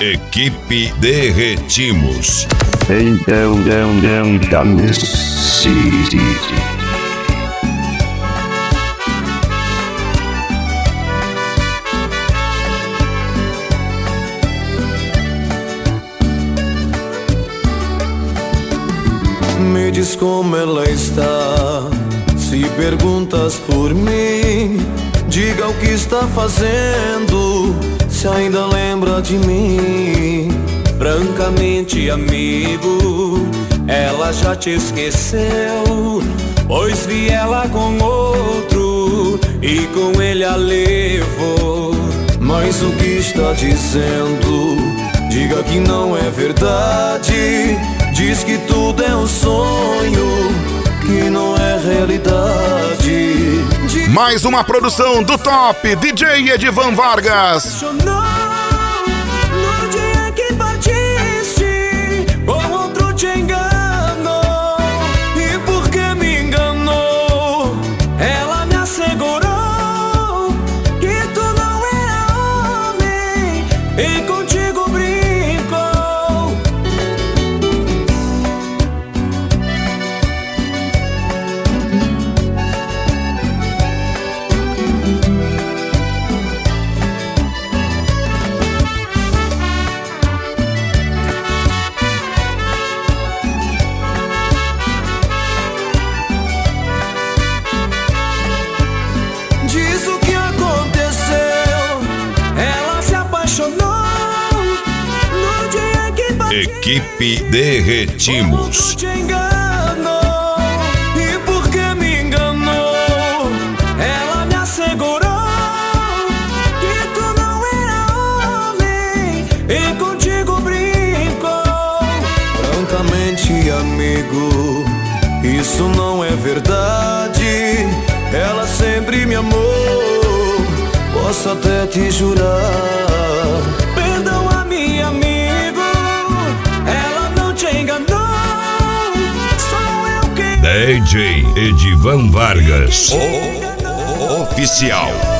Equipe Derretimos. Me diz como ela está. Se perguntas por mim, diga o que está fazendo, se ainda lembra de mim. Francamente, amigo, ela já te esqueceu, pois vi ela com outro e com ele a levou. Mas o que está dizendo? Diga que não é verdade. Diz que tudo é um sonho, que não é realidade. Mais uma produção do top DJ Edivan Vargas. No dia que partiste, com outro te enganou. E porque me enganou, ela me assegurou que tu não era homem e contigo brincou. Diz o que aconteceu, ela se apaixonou no dia que partiste. Equipe Derretimos. Te enganou, e porque me enganou, ela me assegurou que tu não era homem e contigo brincou. Francamente, amigo, isso não é verdade. Ela sempre me amou, posso até te jurar. Perdoa-me, amigo, ela não te enganou. Sou eu quem DJ Edivan Vargas. Oficial.